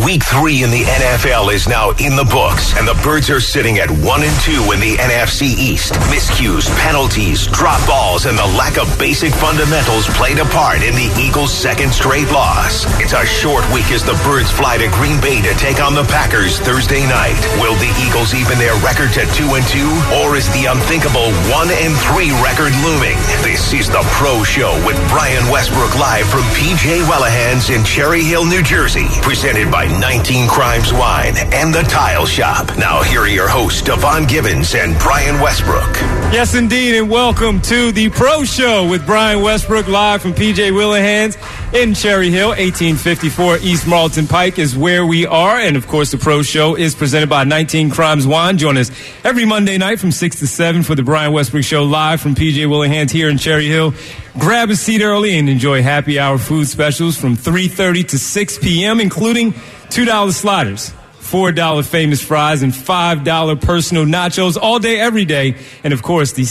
Week 3 in the NFL is now in the books, and the Birds are sitting at 1-2 in the NFC East. Miscues, penalties, drop balls, and the lack of basic fundamentals played a part in the Eagles' second straight loss. It's a short week as the Birds fly to Green Bay to take on the Packers Thursday night. Will the Eagles even their record to 2-2, or is the unthinkable 1-3 record looming? This is the Pro Show with Brian Westbrook live from PJ Wellahans in Cherry Hill, New Jersey. Presented by 19 Crimes Wine and The Tile Shop. Now here are your hosts, Devon Givens and Brian Westbrook. Yes, indeed, and welcome to the Pro Show with Brian Westbrook live from PJ Wellahans in Cherry Hill. 1854 East Marlton Pike is where we are, and of course the Pro Show is presented by 19 Crimes Wine. Join us every Monday night from 6 to 7 for the Brian Westbrook Show live from PJ Wellahans here in Cherry Hill. Grab a seat early and enjoy happy hour food specials from 3:30 to 6 p.m., including $2 sliders, $4 famous fries, and $5 personal nachos all day, every day. And, of course, the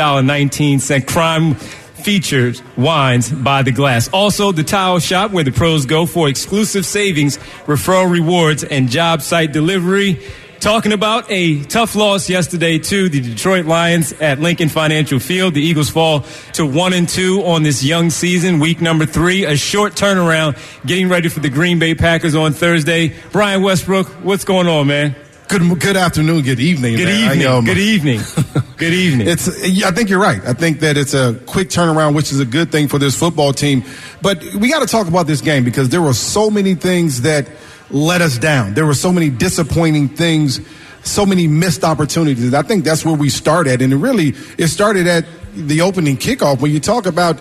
$7.19 crime features wines by the glass. Also, the Tile Shop, where the pros go for exclusive savings, referral rewards, and job site delivery. Talking about a tough loss yesterday to the Detroit Lions at Lincoln Financial Field. The Eagles fall to 1-2 on this young season, week number 3, a short turnaround, getting ready for the Green Bay Packers on Thursday. Brian Westbrook, what's going on, man? Good afternoon, good evening. Good evening. Good evening. I think you're right. I think that it's a quick turnaround, which is a good thing for this football team. But we got to talk about this game because there were so many things that let us down. There were so many disappointing things, so many missed opportunities. I think that's where we started. And it started at the opening kickoff. When you talk about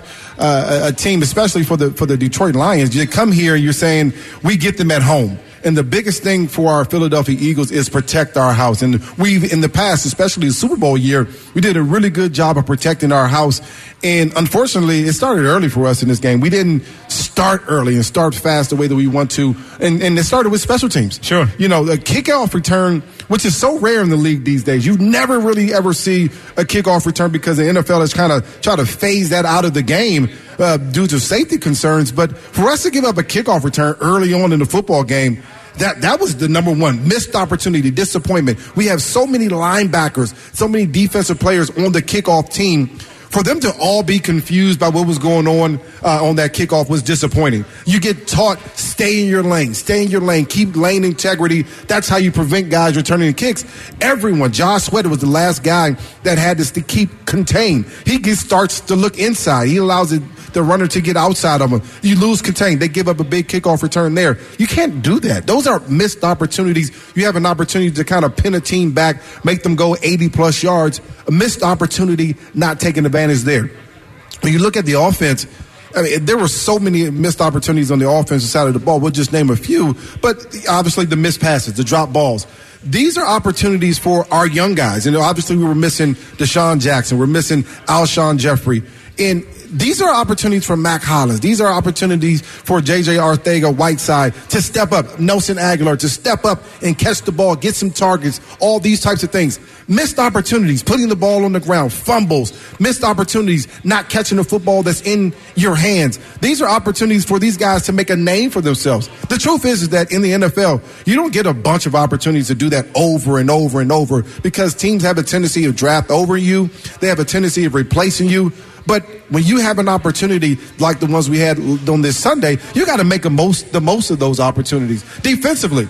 a team, especially for the Detroit Lions, you come here and you're saying, we get them at home. And the biggest thing for our Philadelphia Eagles is protect our house. And we've, in the past, especially the Super Bowl year, we did a really good job of protecting our house. And unfortunately, it started early for us in this game. We didn't start early and start fast the way that we want to. And it started with special teams. Sure. You know, the kickoff return, which is so rare in the league these days. You never really ever see a kickoff return because the NFL has kind of tried to phase that out of the game due to safety concerns. But for us to give up a kickoff return early on in the football game, that was the number one missed opportunity, disappointment. We have so many linebackers, so many defensive players on the kickoff team. For them to all be confused by what was going on that kickoff was disappointing. You get taught, stay in your lane, keep lane integrity. That's how you prevent guys returning kicks. Everyone, Josh Sweat was the last guy that had this to keep contained. He starts to look inside. He allows the runner to get outside of him. You lose contain. They give up a big kickoff return there. You can't do that. Those are missed opportunities. You have an opportunity to kind of pin a team back, make them go 80-plus yards. A missed opportunity, not taking advantage there. When you look at the offense, I mean, there were so many missed opportunities on the offensive side of the ball. We'll just name a few. But obviously the missed passes, the drop balls. These are opportunities for our young guys. And obviously we were missing Deshaun Jackson. We're missing Alshon Jeffrey. And these are opportunities for Mac Hollins. These are opportunities for J.J. Arcega-Whiteside to step up, Nelson Aguilar to step up and catch the ball, get some targets, all these types of things. Missed opportunities, putting the ball on the ground, fumbles, missed opportunities, not catching the football that's in your hands. These are opportunities for these guys to make a name for themselves. The truth is that in the NFL, you don't get a bunch of opportunities to do that over and over and over because teams have a tendency to draft over you. They have a tendency of replacing you. But when you have an opportunity like the ones we had on this Sunday, you got to make the most of those opportunities. Defensively,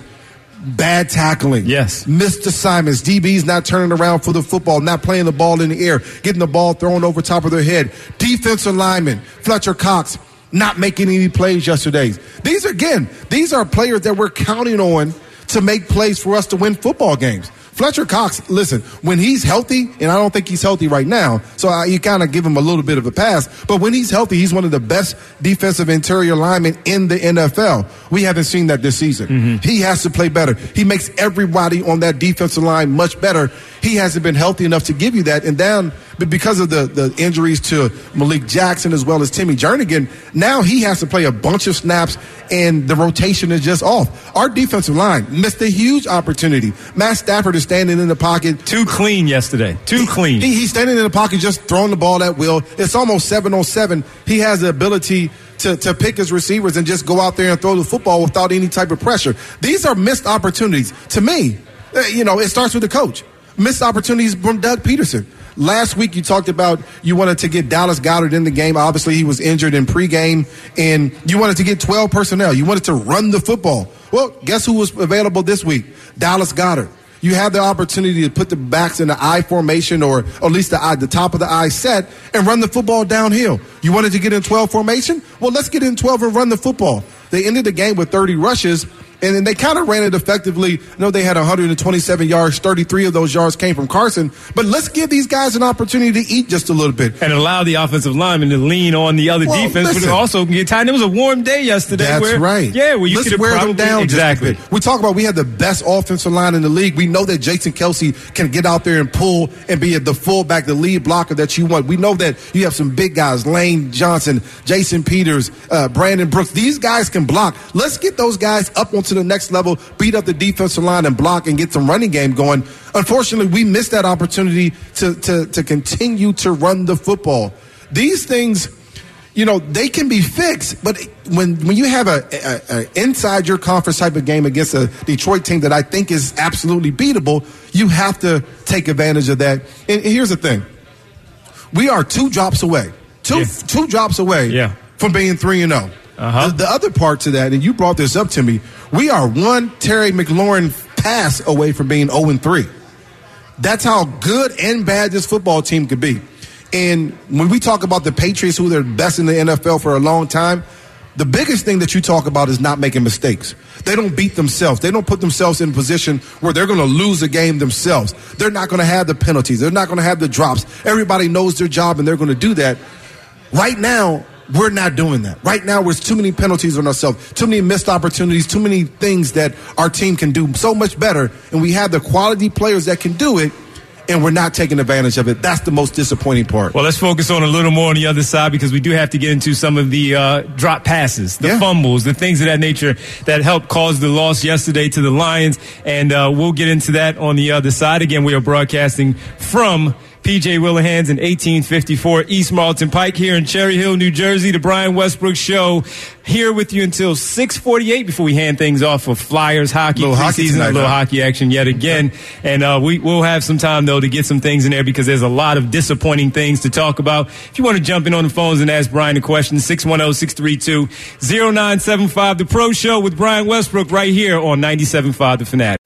bad tackling. Yes. Missed assignments. DBs not turning around for the football, not playing the ball in the air, getting the ball thrown over top of their head. Defensive lineman, Fletcher Cox, not making any plays yesterday. These are players that we're counting on to make plays for us to win football games. Fletcher Cox, listen, when he's healthy, and I don't think he's healthy right now, so you kind of give him a little bit of a pass, but when he's healthy, he's one of the best defensive interior linemen in the NFL. We haven't seen that this season. Mm-hmm. He has to play better. He makes everybody on that defensive line much better. He hasn't been healthy enough to give you that. And but because of the injuries to Malik Jackson as well as Timmy Jernigan, now he has to play a bunch of snaps, and the rotation is just off. Our defensive line missed a huge opportunity. Matt Stafford is standing in the pocket. Too clean yesterday. Too clean. He's standing in the pocket just throwing the ball at will. It's almost 7-on-7. He has the ability to pick his receivers and just go out there and throw the football without any type of pressure. These are missed opportunities. To me, it starts with the coach. Missed opportunities from Doug Peterson. Last week you talked about you wanted to get Dallas Goedert in the game. Obviously he was injured in pregame, and you wanted to get 12 personnel. You wanted to run the football. Well, guess who was available this week? Dallas Goedert. You had the opportunity to put the backs in the I formation, or at least the top of the I set, and run the football downhill. You wanted to get in 12 formation? Well, let's get in 12 and run the football. They ended the game with 30 rushes, and then they kind of ran it effectively. They had 127 yards, 33 of those yards came from Carson. But let's give these guys an opportunity to eat just a little bit. And allow the offensive linemen to lean on the other defense, but also get tired. It was a warm day yesterday. That's right. Yeah, where you could wear them down exactly. Just a bit. We talk about we have the best offensive line in the league. We know that Jason Kelsey can get out there and pull and be the fullback, the lead blocker that you want. We know that you have some big guys, Lane Johnson, Jason Peters, Brandon Brooks. These guys can block. Let's get those guys up onto the next level, beat up the defensive line and block and get some running game going. Unfortunately, we missed that opportunity to continue to run the football. These things, they can be fixed, but when you have a inside your conference type of game against a Detroit team that I think is absolutely beatable, you have to take advantage of that. And here's the thing. We are two drops away from being 3-0. The other part to that, and you brought this up to me, we are one Terry McLaurin pass away from being 0-3. That's how good and bad this football team could be. And when we talk about the Patriots, who they're best in the NFL for a long time, the biggest thing that you talk about is not making mistakes. They don't beat themselves. They don't put themselves in a position where they're going to lose a game themselves. They're not going to have the penalties. They're not going to have the drops. Everybody knows their job, and they're going to do that. Right now, we're not doing that. Right now, there's too many penalties on ourselves, too many missed opportunities, too many things that our team can do so much better, and we have the quality players that can do it, and we're not taking advantage of it. That's the most disappointing part. Well, let's focus on a little more on the other side, because we do have to get into some of the drop passes, the fumbles, the things of that nature that helped cause the loss yesterday to the Lions, and we'll get into that on the other side. Again, we are broadcasting from P.J. Willihan's in 1854 East Marlton Pike here in Cherry Hill, New Jersey. The Brian Westbrook Show here with you until 6:48 before we hand things off for Flyers hockey preseason, a little hockey action yet again. And we'll have some time, though, to get some things in there because there's a lot of disappointing things to talk about. If you want to jump in on the phones and ask Brian a question, 610-632-0975. The Pro Show with Brian Westbrook right here on 97.5 The Fanatic.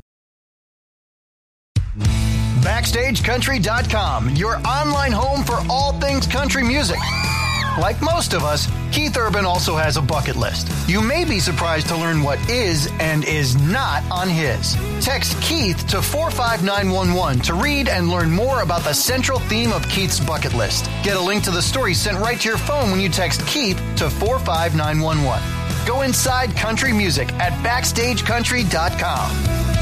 BackstageCountry.com, your online home for all things country music. Like most of us, Keith Urban also has a bucket list. You may be surprised to learn what is and is not on his. Text Keith to 45911 to read and learn more about the central theme of Keith's bucket list. Get a link to the story sent right to your phone when you text Keith to 45911. Go inside country music at BackstageCountry.com.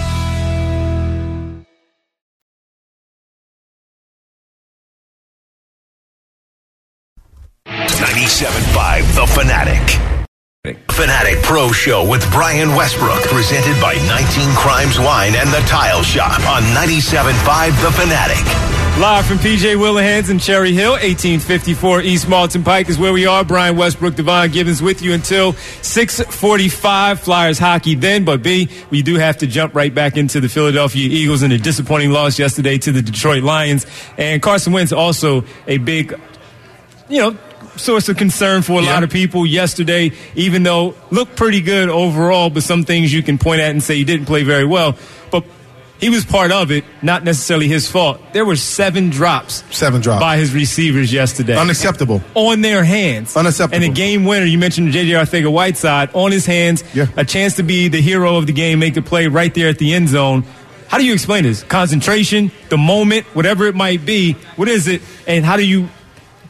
97.5 The Fanatic. Fanatic Pro Show with Brian Westbrook, presented by 19 Crimes Wine and The Tile Shop on 97.5 The Fanatic. Live from P.J. Willihan's in Cherry Hill, 1854 East Marlton Pike is where we are. Brian Westbrook, Devon Gibbons with you until 6:45. Flyers hockey then, but B, we do have to jump right back into the Philadelphia Eagles and a disappointing loss yesterday to the Detroit Lions. And Carson Wentz also a big, source of concern for a lot of people yesterday, even though looked pretty good overall, but some things you can point at and say he didn't play very well. But he was part of it, not necessarily his fault. There were 7 drops by his receivers yesterday. Unacceptable. On their hands. Unacceptable. And the game winner, you mentioned J.J. Arcega-Whiteside, on his hands, a chance to be the hero of the game, make a play right there at the end zone. How do you explain this? Concentration, the moment, whatever it might be, what is it, and how do you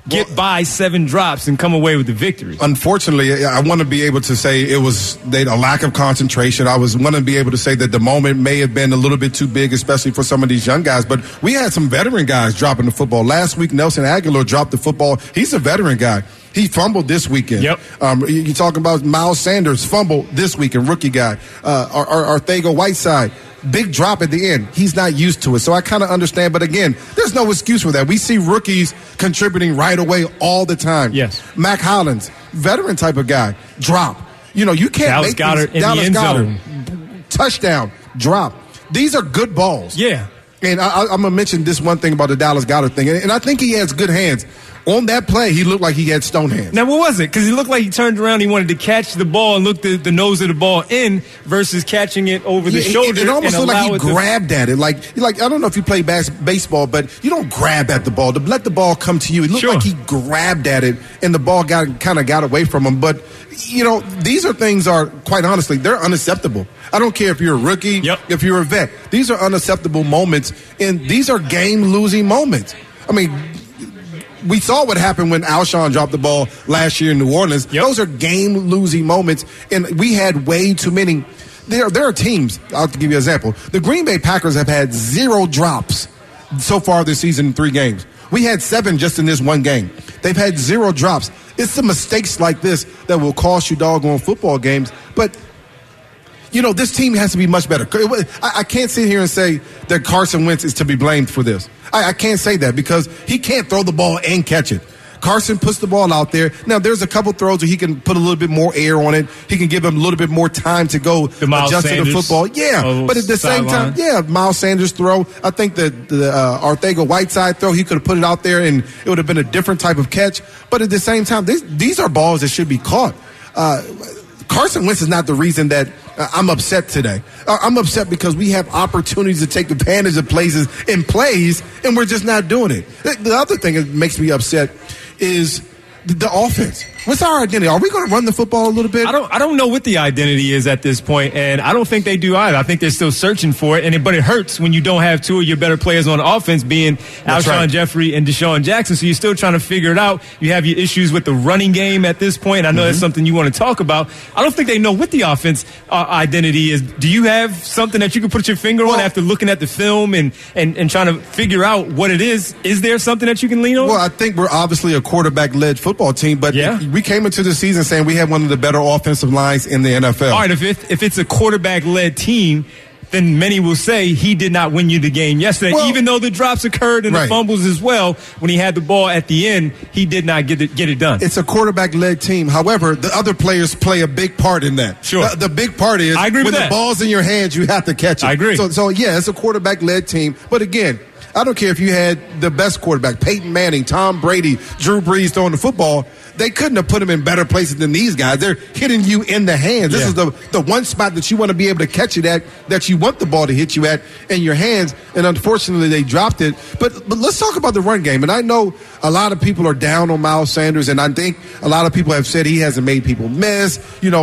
get by 7 drops and come away with the victory. Unfortunately, I want to be able to say it was a lack of concentration. I want to be able to say that the moment may have been a little bit too big, especially for some of these young guys. But we had some veteran guys dropping the football. Last week, Nelson Aguilar dropped the football. He's a veteran guy. He fumbled this weekend. Yep. You're talking about Miles Sanders fumbled this weekend, rookie guy. Arcega-Whiteside. Big drop at the end. He's not used to it. So I kind of understand. But again, there's no excuse for that. We see rookies contributing right away all the time. Yes. Mac Hollins, veteran type of guy, drop. You can't Dallas make Goedert in the end zone. Touchdown, drop. These are good balls. Yeah. And I'm going to mention this one thing about the Dallas Goedert thing. And I think he has good hands. On that play, he looked like he had stone hands. Now, what was it? Because he looked like he turned around, he wanted to catch the ball and look the nose of the ball in versus catching it over the shoulder. It almost looked like he grabbed at it. Like I don't know if you play baseball, but you don't grab at the ball. To let the ball come to you, it looked like he grabbed at it, and the ball kind of got away from him. But, these are things quite honestly, they're unacceptable. I don't care if you're a rookie, if you're a vet. These are unacceptable moments, and these are game-losing moments. I mean, we saw what happened when Alshon dropped the ball last year in New Orleans. Those are game-losing moments, and we had way too many. There are teams, I'll give you an example. The Green Bay Packers have had 0 drops so far this season in 3 games. We had 7 just in this one game. They've had 0 drops. It's the mistakes like this that will cost you doggone football games. But, this team has to be much better. I can't sit here and say that Carson Wentz is to be blamed for this. I can't say that because he can't throw the ball and catch it. Carson puts the ball out there. Now, there's a couple throws where he can put a little bit more air on it. He can give him a little bit more time to go adjust to the football. Yeah, but at the same time, Miles Sanders throw. I think the Arcega-Whiteside throw, he could have put it out there and it would have been a different type of catch. But at the same time, these are balls that should be caught. Carson Wentz is not the reason that I'm upset today. I'm upset because we have opportunities to take advantage of plays, and we're just not doing it. The other thing that makes me upset is the offense. What's our identity? Are we going to run the football a little bit? I don't know what the identity is at this point, and I don't think they do either. I think they're still searching for it, but it hurts when you don't have 2 of your better players on offense, being Alshon Jeffrey and Deshaun Jackson. So you're still trying to figure it out. You have your issues with the running game at this point. I know that's something you want to talk about. I don't think they know what the offense identity is. Do you have something that you can put your finger on after looking at the film and trying to figure out what it is? Is there something that you can lean on? Well, I think we're obviously a quarterback-led football team, but we came into the season saying we had one of the better offensive lines in the NFL. All right, if it's a quarterback-led team, then many will say he did not win you the game yesterday, even though the drops occurred and the fumbles as well. When he had the ball at the end, he did not get it done. It's a quarterback-led team. However, the other players play a big part in that. Sure. The big part is when the ball's in your hands, you have to catch it. I agree. So it's a quarterback-led team. But again, I don't care if you had the best quarterback, Peyton Manning, Tom Brady, Drew Brees throwing the football. They couldn't have put him in better places than these guys. They're hitting you in the hands. This is the one spot that you want to be able to catch it at, that you want the ball to hit you at in your hands. And unfortunately, they dropped it. But let's talk about the run game. And I know a lot of people are down on Miles Sanders, and I think a lot of people have said he hasn't made people miss.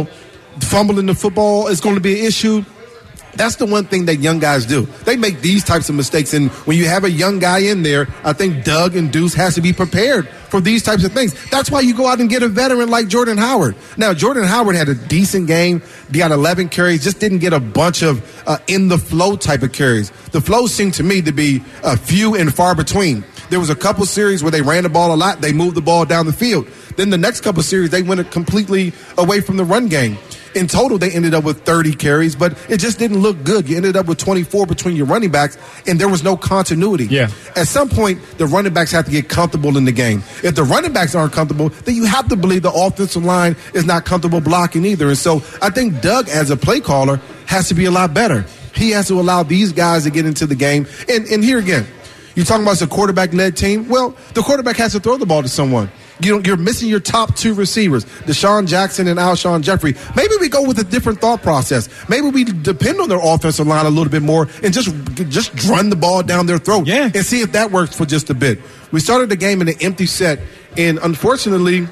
Fumbling the football is going to be an issue. That's the one thing that young guys do. They make these types of mistakes. And when you have a young guy in there, I think Doug and Deuce has to be prepared for these types of things. That's why you go out and get a veteran like Jordan Howard. Now, Jordan Howard had a decent game. He got 11 carries, just didn't get a bunch of in the flow type of carries. The flow seemed to me to be few and far between. There was a couple series where they ran the ball a lot. They moved the ball down the field. Then the next couple series, they went completely away from the run game. In total, they ended up with 30 carries, but it just didn't look good. You ended up with 24 between your running backs, and there was no continuity. Yeah. At some point, the running backs have to get comfortable in the game. If the running backs aren't comfortable, then you have to believe the offensive line is not comfortable blocking either. And so I think Doug, as a play caller, has to be a lot better. He has to allow these guys to get into the game. And here again, you're talking about it's a quarterback-led team. Well, the quarterback has to throw the ball to someone. You're missing your top 2 receivers, Deshaun Jackson and Alshon Jeffrey. Maybe we go with a different thought process. Maybe we depend on their offensive line a little bit more and just run the ball down their throat and see if that works for just a bit. We started the game in an empty set, and unfortunately,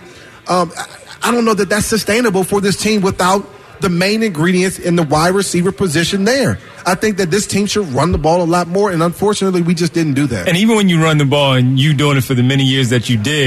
I don't know that that's sustainable for this team without the main ingredients in the wide receiver position there. I think that this team should run the ball a lot more, and unfortunately, we just didn't do that. And even when you run the ball and you doing it for the many years that you did,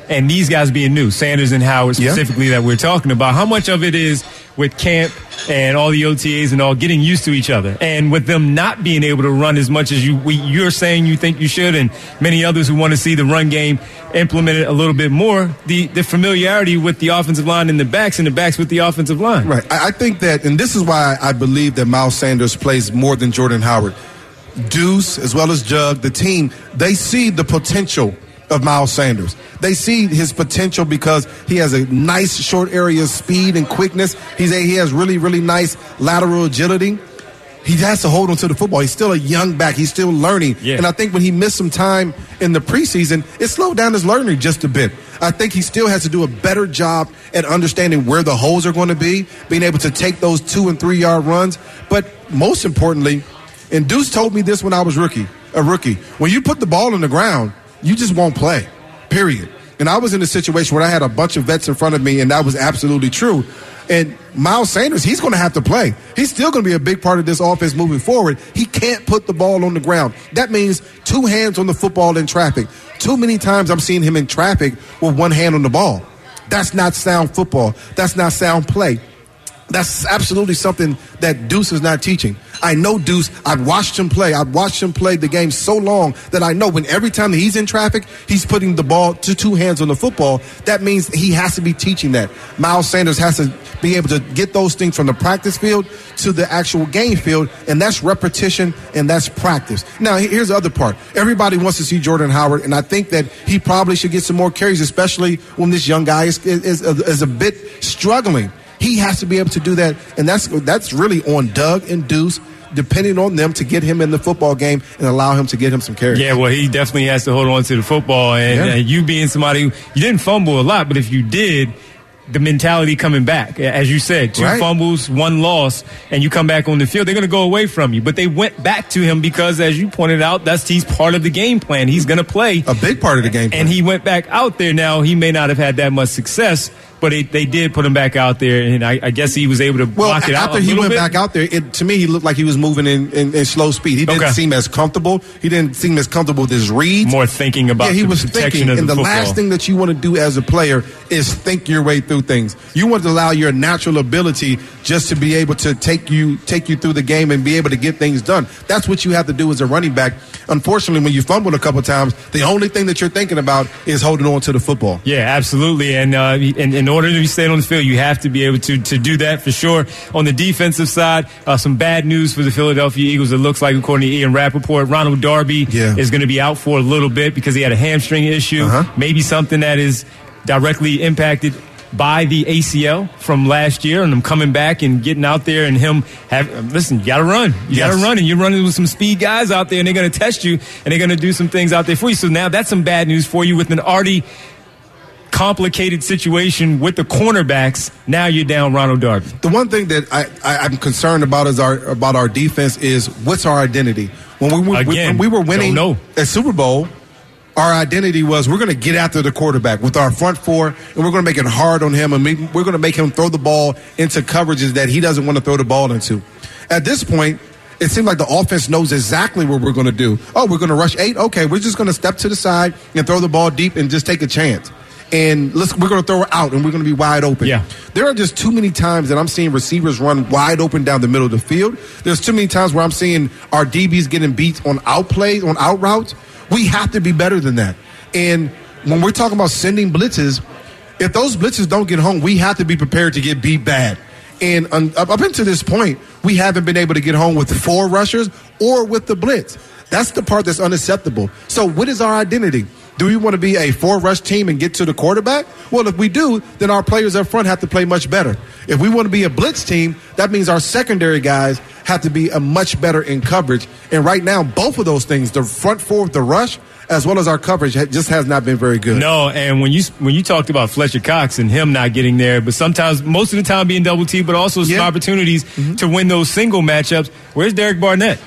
and these guys being new, Sanders and Howard specifically that we're talking about, how much of it is with camp and all the OTAs and all getting used to each other, and with them not being able to run as much as you're saying you think you should, and many others who want to see the run game implemented a little bit more, the familiarity with the offensive line and the backs with the offensive line. Right. I think that, and this is why I believe that Miles Sanders plays more than Jordan Howard. Deuce, as well as Jug, the team, they see the potential of Miles Sanders. They see his potential because he has a nice short area speed and quickness. He has really, really nice lateral agility. He has to hold on to the football. He's still a young back. He's still learning. Yeah. And I think when he missed some time in the preseason, it slowed down his learning just a bit. I think he still has to do a better job at understanding where the holes are going to be, being able to take those 2 and 3 yard runs. But most importantly, and Deuce told me this when I was a rookie, when you put the ball on the ground, you just won't play, period. And I was in a situation where I had a bunch of vets in front of me, and that was absolutely true. And Miles Sanders, he's going to have to play. He's still going to be a big part of this offense moving forward. He can't put the ball on the ground. That means 2 hands on the football in traffic. Too many times I'm seeing him in traffic with 1 hand on the ball. That's not sound football. That's not sound play. That's absolutely something that Deuce is not teaching. I know Deuce. I've watched him play. I've watched him play the game so long that I know when every time he's in traffic, he's putting the ball to 2 hands on the football. That means he has to be teaching that. Miles Sanders has to be able to get those things from the practice field to the actual game field, and that's repetition and that's practice. Now, here's the other part. Everybody wants to see Jordan Howard, and I think that he probably should get some more carries, especially when this young guy is a bit struggling. He has to be able to do that, and that's really on Doug and Deuce, depending on them to get him in the football game and allow him to get him some carries. Yeah, well, he definitely has to hold on to the football, and you being somebody who, you didn't fumble a lot, but if you did, the mentality coming back, as you said, 2 fumbles, 1 loss, and you come back on the field, they're going to go away from you. But they went back to him because, as you pointed out, he's part of the game plan. He's going to play a big part of the game plan. And he went back out there. Now, he may not have had that much success, but they did put him back out there, and I guess he was able to block it out a little bit. After he went back out there, to me, he looked like he was moving in slow speed. He didn't seem as comfortable. He didn't seem as comfortable with his reads. More thinking about the protection of the football. And the last thing that you want to do as a player is think your way through things. You want to allow your natural ability just to be able to take you through the game and be able to get things done. That's what you have to do as a running back. Unfortunately, when you fumbled a couple times, the only thing that you're thinking about is holding on to the football. Yeah, absolutely. And in order to stay on the field, you have to be able to do that for sure. On the defensive side, some bad news for the Philadelphia Eagles. It looks like, according to Ian Rappaport, Ronald Darby is going to be out for a little bit because he had a hamstring issue. Maybe something that is directly impacted by the ACL from last year, and him coming back and getting out there and him listen, you got to run. You got to run, and you're running with some speed guys out there, and they're going to test you, and they're going to do some things out there for you. So now that's some bad news for you with an already complicated situation with the cornerbacks. Now you're down Ronald Darby. The one thing that I'm concerned about about our defense is what's our identity. When we were winning a Super Bowl, our identity was we're going to get after the quarterback with our front four, and we're going to make it hard on him, and we're going to make him throw the ball into coverages that he doesn't want to throw the ball into. At this point, it seems like the offense knows exactly what we're going to do. Oh, we're going to rush 8? Okay, we're just going to step to the side and throw the ball deep and just take a chance. And we're going to throw it out, and we're going to be wide open. Yeah. There are just too many times that I'm seeing receivers run wide open down the middle of the field. There's too many times where I'm seeing our DBs getting beat on out plays, on out routes. We have to be better than that. And when we're talking about sending blitzes, if those blitzes don't get home, we have to be prepared to get beat bad. And up until this point, we haven't been able to get home with 4 rushers or with the blitz. That's the part that's unacceptable. So what is our identity? Do we want to be a 4-rush team and get to the quarterback? Well, if we do, then our players up front have to play much better. If we want to be a blitz team, that means our secondary guys have to be a much better in coverage. And right now, both of those things, the front 4 with the rush, as well as our coverage, just has not been very good. No, and when you talked about Fletcher Cox and him not getting there, but sometimes, most of the time being double T, but also some opportunities to win those single matchups, where's Derek Barnett?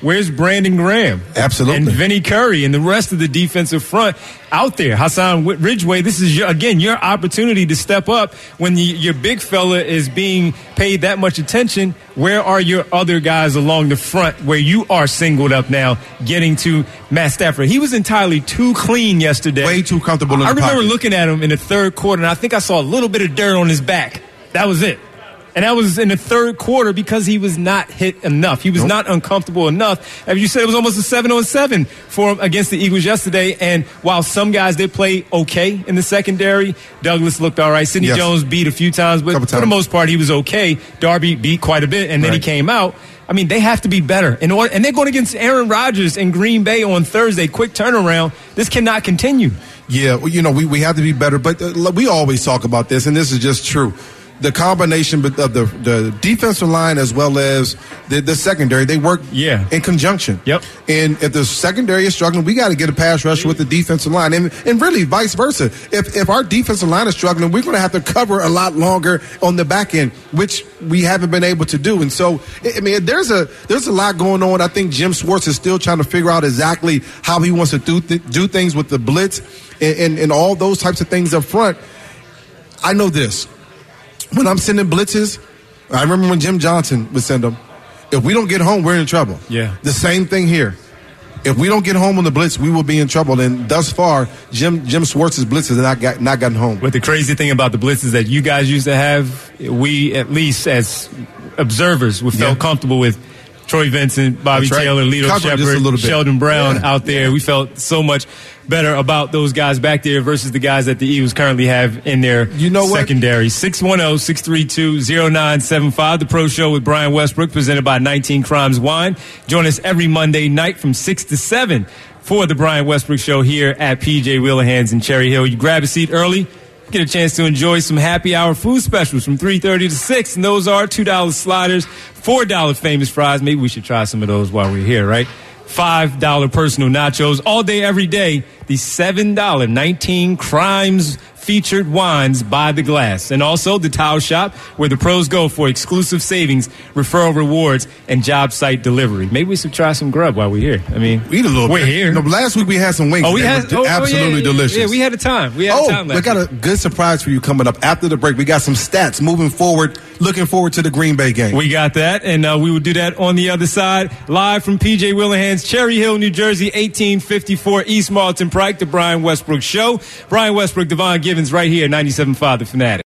where's Brandon Graham? Absolutely. And Vinny Curry and the rest of the defensive front out there. Hassan Ridgeway, this is, your opportunity to step up when your big fella is being paid that much attention. Where are your other guys along the front where you are singled up now getting to Matt Stafford? He was entirely too clean yesterday. Way too comfortable in the pocket. I remember looking at him in the third quarter, and I think I saw a little bit of dirt on his back. That was it. And that was in the third quarter because he was not hit enough. He was not uncomfortable enough. As you said, it was almost a 7-on-7 for him against the Eagles yesterday. And while some guys did play okay in the secondary, Douglas looked all right. Sidney Jones beat a few times, but for the most part, he was okay. Darby beat quite a bit, and then he came out. I mean, they have to be better. And they're going against Aaron Rodgers in Green Bay on Thursday. Quick turnaround. This cannot continue. Yeah, we have to be better. But we always talk about this, and this is just true. The combination of the defensive line as well as the secondary, they work in conjunction. Yep. And if the secondary is struggling, we got to get a pass rush with the defensive line. And really vice versa. If our defensive line is struggling, we're going to have to cover a lot longer on the back end, which we haven't been able to do. And so, I mean, there's a lot going on. I think Jim Schwartz is still trying to figure out exactly how he wants to do things with the blitz and all those types of things up front. I know this. When I'm sending blitzes, I remember when Jim Johnson would send them. If we don't get home, we're in trouble. Yeah. The same thing here. If we don't get home on the blitz, we will be in trouble. And thus far, Jim Schwartz's blitzes have not gotten home. But the crazy thing about the blitzes that you guys used to have, we at least as observers felt comfortable with. Troy Vincent, Bobby Taylor, Lito Shepherd, Sheldon Brown out there. We felt so much better about those guys back there versus the guys that the Eagles currently have in their secondary. 610-632-0975, the Pro Show with Brian Westbrook, presented by 19 Crimes Wine. Join us every Monday night from 6 to 7 for the Brian Westbrook Show here at PJ Wheelerhands in Cherry Hill. You grab a seat early, get a chance to enjoy some happy hour food specials from 3:30 to 6, and those are $2 sliders, $4 famous fries. Maybe we should try some of those while we're here, right? $5 personal nachos all day, every day. The $7 19 Crimes featured wines by the glass. And also the Tile Shop, where the pros go for exclusive savings, referral rewards, and job site delivery. Maybe we should try some grub while we're here. I mean, eat a little we're bit. here. No, last week we had some wings. Absolutely delicious. Yeah, we had a time. We got a good surprise for you coming up after the break. We got some stats moving forward. Looking forward to the Green Bay game. We got that, and we will do that on the other side. Live from PJ Wheelerhands, Cherry Hill, New Jersey, 1854 East Marlton Pike, the Brian Westbrook Show. Brian Westbrook, Devon Givens, right here, 97.5 The Fanatic.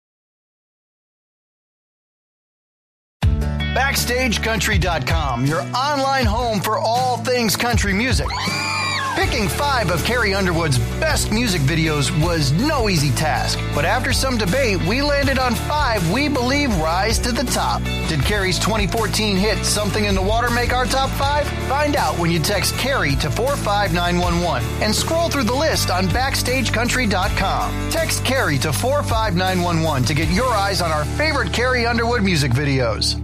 BackstageCountry.com, your online home for all things country music. Picking 5 of Carrie Underwood's best music videos was no easy task, but after some debate, we landed on 5 we believe rise to the top. Did Carrie's 2014 hit Something in the Water make our top 5? Find out when you text Carrie to 45911 and scroll through the list on BackstageCountry.com. Text Carrie to 45911 to get your eyes on our favorite Carrie Underwood music videos.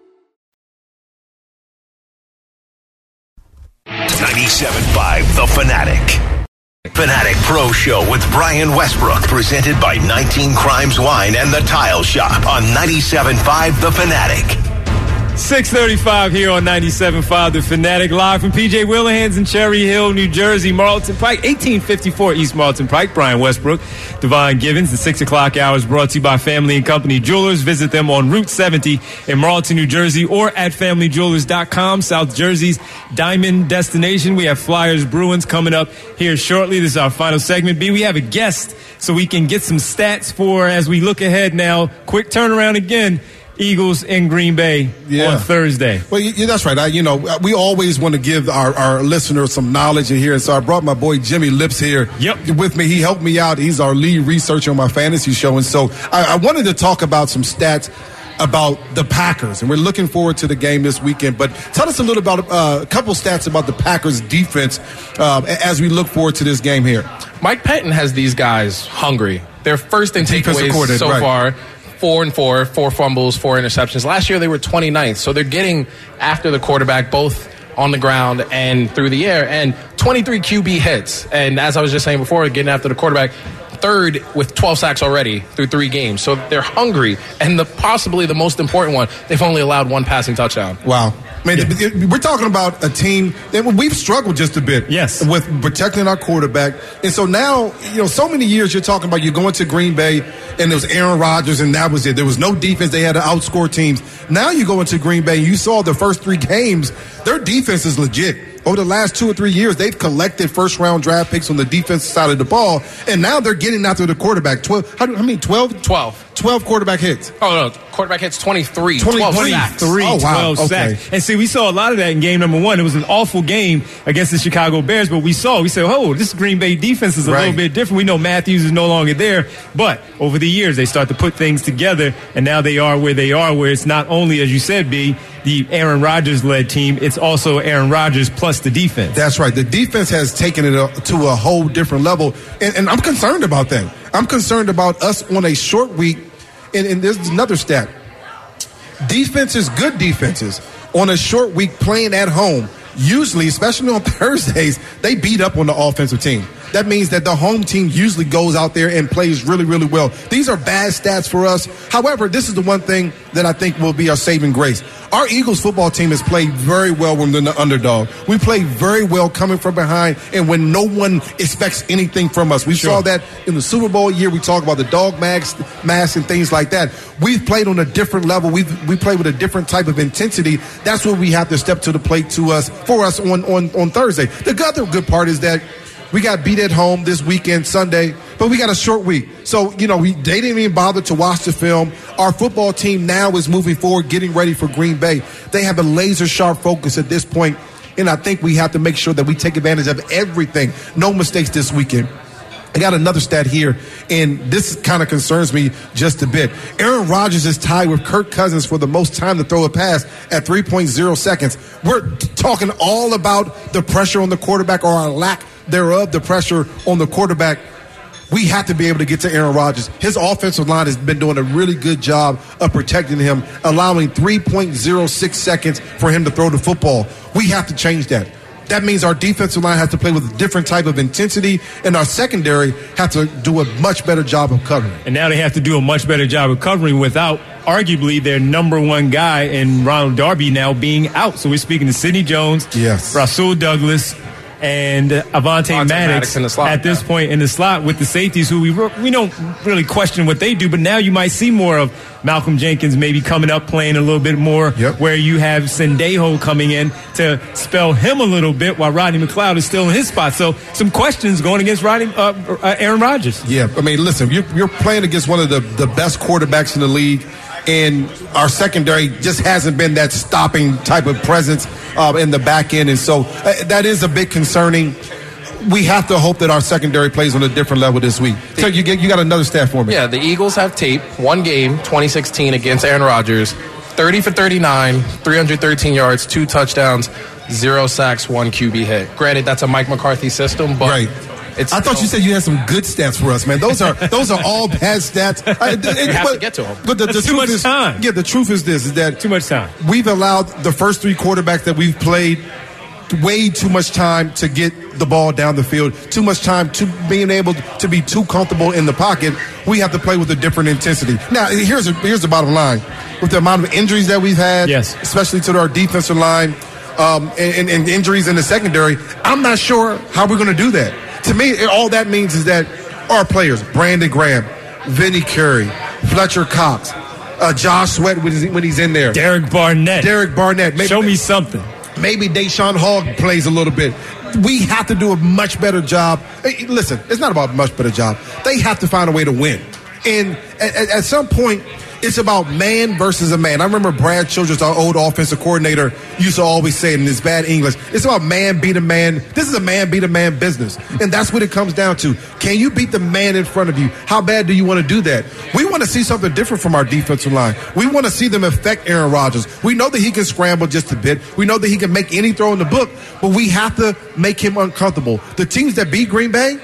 97.5 The Fanatic. Fanatic Pro Show with Brian Westbrook, presented by 19 Crimes Wine and the Tile Shop on 97.5 The Fanatic. 6:35 here on 97.5 The Fanatic, live from PJ Wheelerhands in Cherry Hill, New Jersey, Marlton Pike, 1854 East Marlton Pike. Brian Westbrook, Devon Givens. The 6 o'clock hour is brought to you by Family and Company Jewelers. Visit them on Route 70 in Marlton, New Jersey, or at FamilyJewelers.com, South Jersey's diamond destination. We have Flyers Bruins coming up here shortly. This is our final segment. B, we have a guest, so we can get some stats for as we look ahead now. Quick turnaround again. Eagles in Green Bay on Thursday. Well, that's right. We always want to give our listeners some knowledge in here. And so I brought my boy Jimmy Lips here with me. He helped me out. He's our lead researcher on my fantasy show. And so I wanted to talk about some stats about the Packers. And we're looking forward to the game this weekend. But tell us a little about a couple stats about the Packers defense as we look forward to this game here. Mike Pettin has these guys hungry. They're first in takeaways so far. 4-4, 4 fumbles, 4 interceptions. Last year they were 29th, so they're getting after the quarterback both on the ground and through the air, and 23 QB hits. And as I was just saying before, getting after the quarterback, third with 12 sacks already through 3 games. So they're hungry, and possibly the most important one, they've only allowed 1 passing touchdown. Wow. I mean, we're talking about a team that we've struggled just a bit with protecting our quarterback. And so now, so many years you're talking about you're going to Green Bay and there was Aaron Rodgers and that was it. There was no defense. They had to outscore teams. Now you go into Green Bay and you saw the first 3 games, their defense is legit. Over the last 2 or 3 years, they've collected first-round draft picks on the defensive side of the ball, and now they're getting after the quarterback. 12. How many? 12? 12 quarterback hits. Oh, no. Quarterback hits 23. 12 sacks. 12 sacks. And see, we saw a lot of that in game number 1. It was an awful game against the Chicago Bears, but we said, this Green Bay defense is a little bit different. We know Matthews is no longer there, but over the years, they start to put things together, and now they are where they are, where it's not only, as you said, B, the Aaron Rodgers-led team, it's also Aaron Rodgers plus the defense. That's right. The defense has taken it to a whole different level, and I'm concerned about that. I'm concerned about us on a short week, and there's another stat. Defenses, good defenses, on a short week playing at home, usually, especially on Thursdays, they beat up on the offensive team. That means that the home team usually goes out there and plays really, really well. These are bad stats for us. However, this is the one thing that I think will be our saving grace. Our Eagles football team has played very well when they're the underdog. We play very well coming from behind and when no one expects anything from us. We saw that in the Super Bowl year. We talk about the dog mask and things like that. We've played on a different level. We play with a different type of intensity. That's what we have to step to the plate for us on Thursday. The other good part is that we got beat at home this weekend, Sunday, but we got a short week. So, they didn't even bother to watch the film. Our football team now is moving forward, getting ready for Green Bay. They have a laser-sharp focus at this point, and I think we have to make sure that we take advantage of everything. No mistakes this weekend. I got another stat here, and this kind of concerns me just a bit. Aaron Rodgers is tied with Kirk Cousins for the most time to throw a pass at 3.0 seconds. We're talking all about the pressure on the quarterback or our lack thereof, the pressure on the quarterback. We have to be able to get to Aaron Rodgers. His offensive line has been doing a really good job of protecting him, allowing 3.06 seconds for him to throw the football. We have to change that. That means our defensive line has to play with a different type of intensity, and our secondary has to do a much better job of covering. And now they have to do a much better job of covering without arguably their number one guy in Ronald Darby now being out. So we're speaking to Sidney Jones, Rasul Douglas, and Avonte Maddox in the slot, at this point in the slot with the safeties who we don't really question what they do, but now you might see more of Malcolm Jenkins maybe coming up playing a little bit more, where you have Sendejo coming in to spell him a little bit while Rodney McLeod is still in his spot. So some questions going against Aaron Rodgers. Yeah, I mean, listen, you're playing against one of the best quarterbacks in the league, and our secondary just hasn't been that stopping type of presence in the back end. And so that is a bit concerning. We have to hope that our secondary plays on a different level this week. So you got another stat for me. Yeah, the Eagles have tape. One game, 2016 against Aaron Rodgers. 30 for 39, 313 yards, 2 touchdowns, 0 sacks, 1 QB hit. Granted, that's a Mike McCarthy system, but I thought you said you had some good stats for us, man. Those are all bad stats. You have to get to them. But the too much time. Yeah, the truth is this: is that too much time. We've allowed the first 3 quarterbacks that we've played way too much time to get the ball down the field, too much time to being able to be too comfortable in the pocket. We have to play with a different intensity. Now, here's the bottom line: with the amount of injuries that we've had, especially to our defensive line, and injuries in the secondary, I'm not sure how we're going to do that. To me, all that means is that our players, Brandon Graham, Vinny Curry, Fletcher Cox, Josh Sweat when he's in there. Derek Barnett. Maybe, show me something. Maybe Deshaun Hogg plays a little bit. We have to do a much better job. Hey, listen, it's not about a much better job. They have to find a way to win. And at some point, it's about man versus a man. I remember Brad Childress, our old offensive coordinator, used to always say it in his bad English. It's about man beat a man. This is a man beat a man business. And that's what it comes down to. Can you beat the man in front of you? How bad do you want to do that? We want to see something different from our defensive line. We want to see them affect Aaron Rodgers. We know that he can scramble just a bit. We know that he can make any throw in the book, but we have to make him uncomfortable. The teams that beat Green Bay,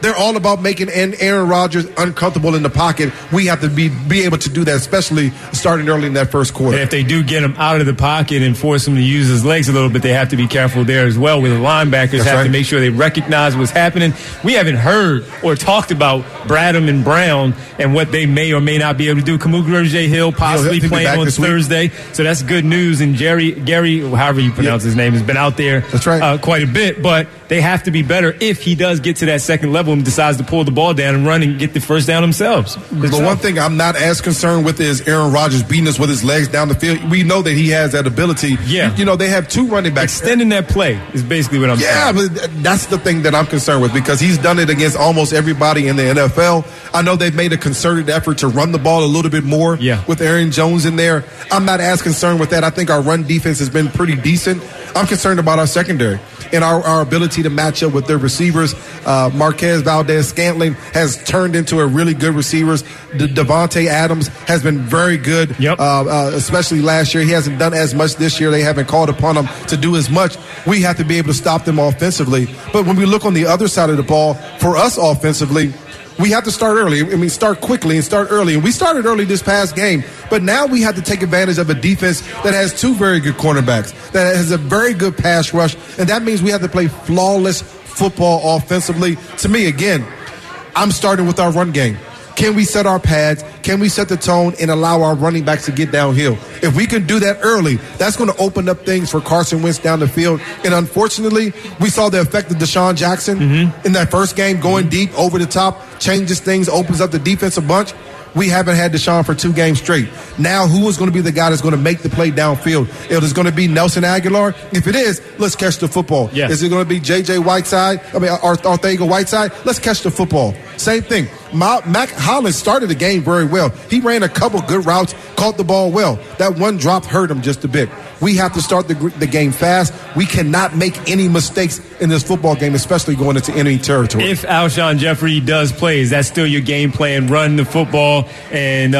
they're all about making Aaron Rodgers uncomfortable in the pocket. We have to be able to do that, especially starting early in that first quarter. And if they do get him out of the pocket and force him to use his legs a little bit, they have to be careful there as well. With the linebackers, to make sure they recognize what's happening. We haven't heard or talked about Bradham and Brown and what they may or may not be able to do. Kamuka Hill possibly playing on Thursday, so that's good news. And Gary, however you pronounce his name, has been out there quite a bit, but they have to be better if he does get to that second level and decides to pull the ball down and run and get the first down themselves. The one thing I'm not as concerned with is Aaron Rodgers beating us with his legs down the field. We know that he has that ability. Yeah. You know, they have two running backs. Extending that play is basically what I'm saying. Yeah, but that's the thing that I'm concerned with because he's done it against almost everybody in the NFL. I know they've made a concerted effort to run the ball a little bit more with Aaron Jones in there. I'm not as concerned with that. I think our run defense has been pretty decent. I'm concerned about our secondary and our ability to match up with their receivers. Marquez Valdez-Scantling has turned into a really good receiver. Devontae Adams has been very good, especially last year. He hasn't done as much this year. They haven't called upon him to do as much. We have to be able to stop them offensively. But when we look on the other side of the ball, for us offensively, we have to start early. I mean, start quickly and start early. And we started early this past game, but now we have to take advantage of a defense that has two very good cornerbacks, that has a very good pass rush, and that means we have to play flawless football offensively. To me, again, I'm starting with our run game. Can we set our pads? Can we set the tone and allow our running backs to get downhill? If we can do that early, that's going to open up things for Carson Wentz down the field. And unfortunately, we saw the effect of Deshaun Jackson in that first game, going deep, over the top, changes things, opens up the defense a bunch. We haven't had Deshaun for 2 games straight. Now, who is going to be the guy that's going to make the play downfield? It is going to be Nelson Aguilar. If it is, let's catch the football. Yes. Is it going to be J.J. Whiteside? Arthego Whiteside? Let's catch the football. Same thing. Mac Hollins started the game very well. He ran a couple good routes, caught the ball well. That one drop hurt him just a bit. We have to start the game fast. We cannot make any mistakes in this football game, especially going into enemy territory. If Alshon Jeffrey does play, is that still your game plan? Run the football and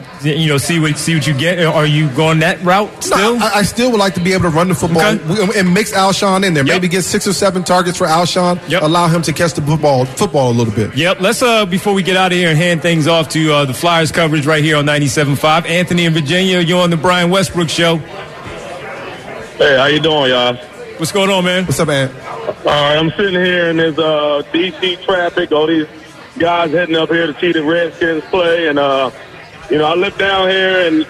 see what you get. Are you going that route still? No, I still would like to be able to run the football and mix Alshon in there. Maybe get 6 or 7 targets for Alshon. Allow him to catch the football a little bit. Let's before we get out of here and hand things off to the Flyers coverage right here on 97.5. Anthony in Virginia, you're on the Brian Westbrook Show. Hey, how you doing, y'all? What's going on, man? What's up, man? All right, I'm sitting here in this D.C. traffic. All these guys heading up here to see the Redskins play, and I live down here, and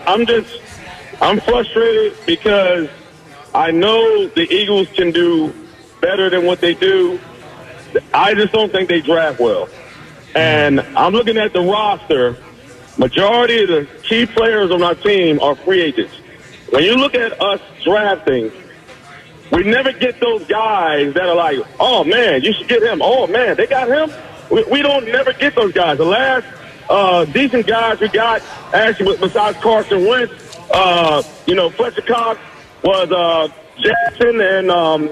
I'm frustrated because I know the Eagles can do better than what they do. I just don't think they draft well, and I'm looking at the roster. Majority of the key players on our team are free agents. When you look at us drafting, we never get those guys that are like, oh, man, you should get him. Oh, man, they got him? We don't never get those guys. The last decent guys we got, actually, besides Carson Wentz, Fletcher Cox was Jackson and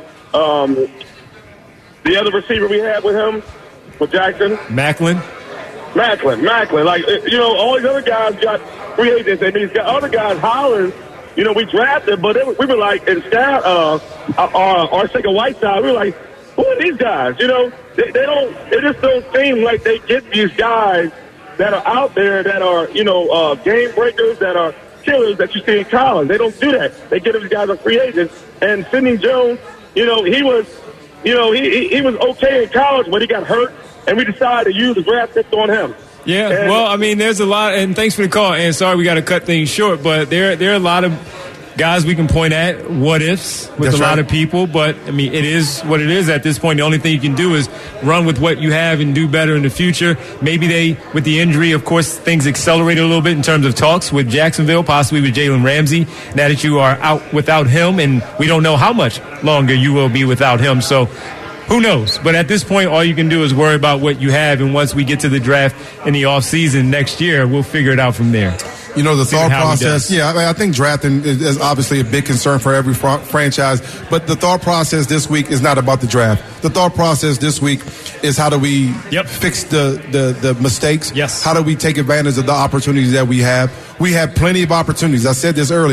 the other receiver we had with him, with Jackson. Macklin. Like, all these other guys got free agents, and these other guys, Hollins, we drafted, but we were like, instead our second Whiteside, we were like, who are these guys? They just don't seem like they get these guys that are out there that are, game breakers, that are killers that you see in college. They don't do that. They get these guys on free agents. And Sidney Jones, he was okay in college, but he got hurt, and we decided to use the draft picks on him. Yeah, there's a lot, and thanks for the call. And sorry we got to cut things short, but there are a lot of guys we can point at, what ifs with a lot of people. But it is what it is at this point. The only thing you can do is run with what you have and do better in the future. Maybe with the injury, of course, things accelerated a little bit in terms of talks with Jacksonville, possibly with Jalen Ramsey. Now that you are out without him, and we don't know how much longer you will be without him. So who knows? But at this point, all you can do is worry about what you have. And once we get to the draft in the offseason next year, we'll figure it out from there. The thought process, I think drafting is obviously a big concern for every franchise. But the thought process this week is not about the draft. The thought process this week is how do we fix the mistakes? Yes. How do we take advantage of the opportunities that we have? We have plenty of opportunities. I said this earlier.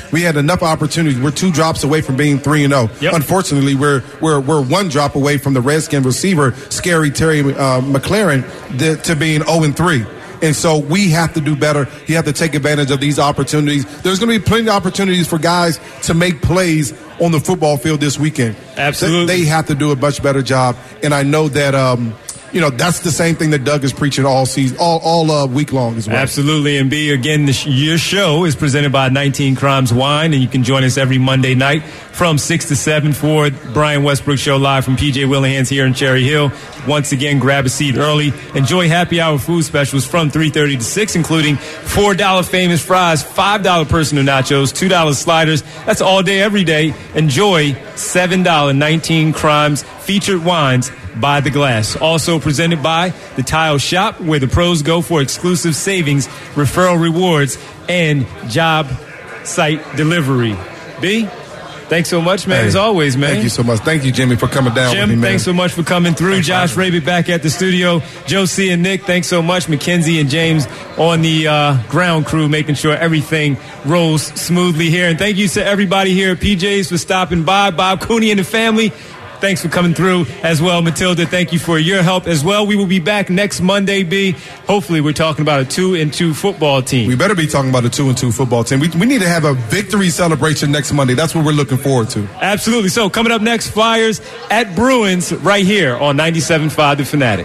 We had enough opportunities. We're 2 drops away from being 3-0. Yep. Unfortunately, we're 1 drop away from the Redskin receiver, Scary Terry McLaurin, to being 0-3. And so we have to do better. You have to take advantage of these opportunities. There's going to be plenty of opportunities for guys to make plays on the football field this weekend. Absolutely. They have to do a much better job. And I know that, that's the same thing that Doug is preaching all season, all week long as well. Absolutely. And B, again, your show is presented by 19 Crimes Wine, and you can join us every Monday night from 6 to 7 for Brian Westbrook Show live from PJ Willihan's here in Cherry Hill. Once again, grab a seat early. Enjoy happy hour food specials from 3:30 to 6, including $4 famous fries, $5 personal nachos, $2 sliders. That's all day, every day. Enjoy $7 19 Crimes featured wines by the glass. Also presented by the Tile Shop, where the pros go for exclusive savings, referral rewards, and job site delivery. B, thanks so much, man, as always, man. Thank you so much. Thank you, Jimmy, for coming down with me, man. Thanks so much for coming through. Thanks, Josh Rabick back at the studio. Josie and Nick, thanks so much. Mackenzie and James on the ground crew, making sure everything rolls smoothly here. And thank you to everybody here at PJ's for stopping by. Bob Cooney and the family, thanks for coming through as well. Matilda, thank you for your help as well. We will be back next Monday, B. Hopefully we're talking about a 2-2 football team. We better be talking about a 2-2 football team. We need to have a victory celebration next Monday. That's what we're looking forward to. Absolutely. So coming up next, Flyers at Bruins right here on 97.5 The Fanatic.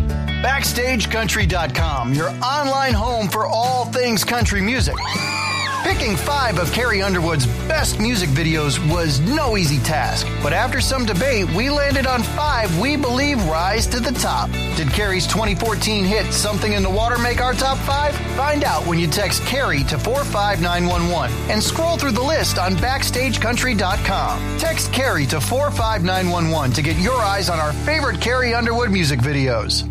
BackstageCountry.com, your online home for all things country music. Picking 5 of Carrie Underwood's best music videos was no easy task, but after some debate, we landed on 5 we believe rise to the top. Did Carrie's 2014 hit Something in the Water make our top 5? Find out when you text Carrie to 45911 and scroll through the list on BackstageCountry.com. Text Carrie to 45911 to get your eyes on our favorite Carrie Underwood music videos.